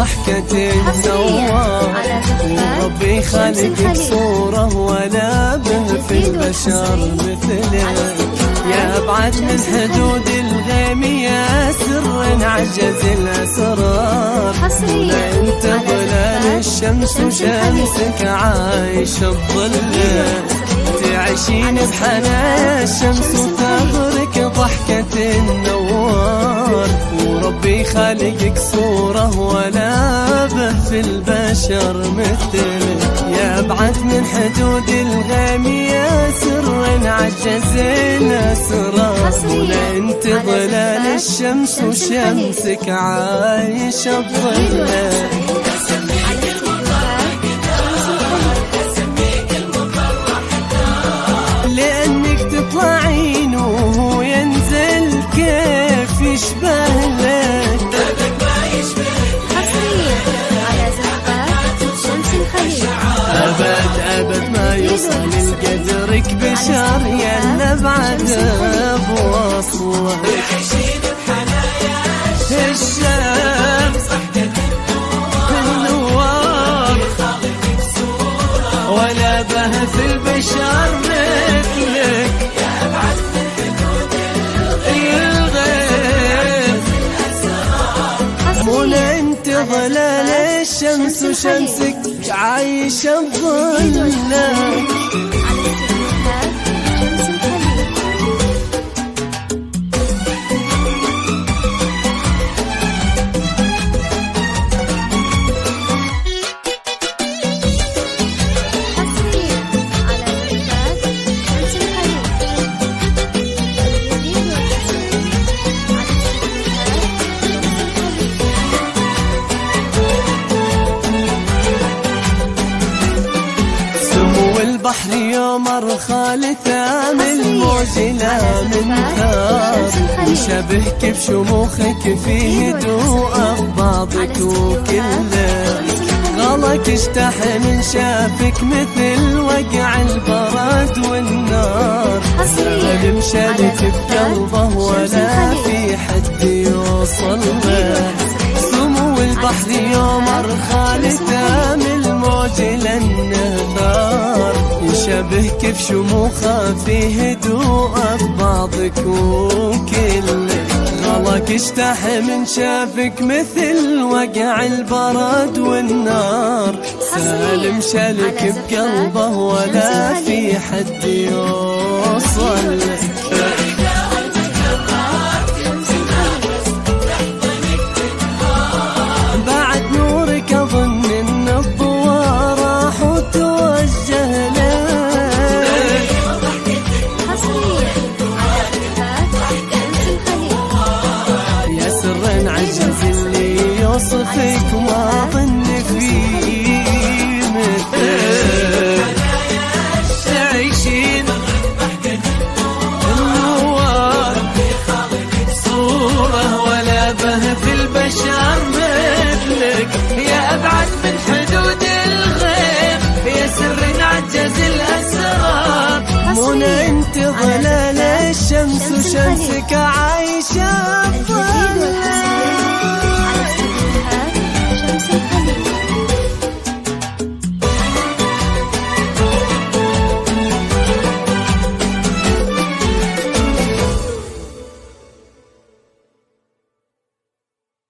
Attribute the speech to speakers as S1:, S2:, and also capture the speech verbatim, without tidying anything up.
S1: ضحكة النوار، وربي خالقك صورة ولا به في البشر مثلك. يا أبعد من حدود الغيم يا سر عجز الأسرار، أنت ظلال الشمس وشمسك عايش بظلك. تعيشين بحنايا الشمس وثغرك ضحكة النوار، وربي خالقك صورة ولا به في البشر مثلك. يا أبعد من حدود الغيم يا سر عجز الأسرار، أنت ظلال الشمس وشمسك عايش بظلك. لأنك تطلعين وهو ينزل كيف يشبه لك، دربك ما يشبهك. حصريا على زفات شمس الخليج. أبد أبد ما يوصل لقدرك بشر يلا بعد بوصلك. تعيشين بحنايا الشمس النوار، ولا به في البشر مثلك. يا أبعد من حدود الغيب منى انت ظلال الشمس وشمسك عايشة بظلك. البحر يوم أرخال ثام الموج لا من ثار، يشبهك بشموخك في هدوء أخباطك وكله. غلك اشتاح من شافك مثل وقع البرد والنار، سالم شالك بقلبه ولا في حد يوصل له. سمو البحر يوم أرخال ثام الموج للنهار، يشبهك بشموخه في هدوء أخباطك وكله. غلك اشتاح من شافك مثل وقع البرد والنار، سالم شالك بقلبه ولا في حد يوصل. بعد نورك أظن إن الضوء راح وتوجه لك. يا سر عجز اللي يوصفك ما ظن فيه مثلك. تعيشين النوار صورة ولا به في البشر مثلك. يا أبعد من حدود الغيب يا سر عجز الأسرار، منى انت ظلال الشمس وشمسك عايشة